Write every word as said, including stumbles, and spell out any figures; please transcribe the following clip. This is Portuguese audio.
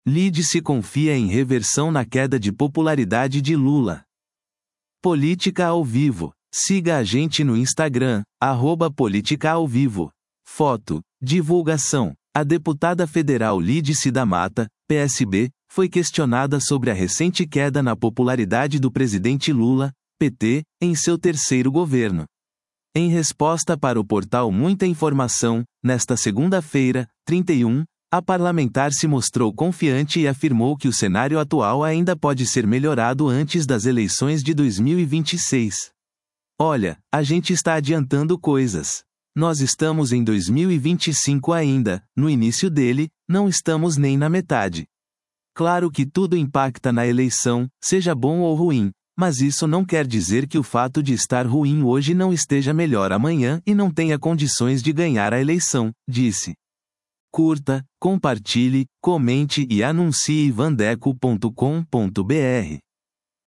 Lídice confia em reversão na queda de popularidade de Lula. Política ao vivo. Siga a gente no Instagram, arroba Política ao Vivo. Foto. Divulgação. A deputada federal Lídice da Mata, P S B, foi questionada sobre a recente queda na popularidade do presidente Lula, P T, em seu terceiro governo. Em resposta para o portal Muita Informação, nesta segunda-feira, trinta e um, a parlamentar se mostrou confiante e afirmou que o cenário atual ainda pode ser melhorado antes das eleições de dois mil e vinte e seis. Olha, a gente está adiantando coisas. Nós estamos em dois mil e vinte e cinco ainda, no início dele, não estamos nem na metade. Claro que tudo impacta na eleição, seja bom ou ruim, mas isso não quer dizer que o fato de estar ruim hoje não esteja melhor amanhã e não tenha condições de ganhar a eleição, disse. Curta, compartilhe, comente e anuncie vandeco ponto com ponto br.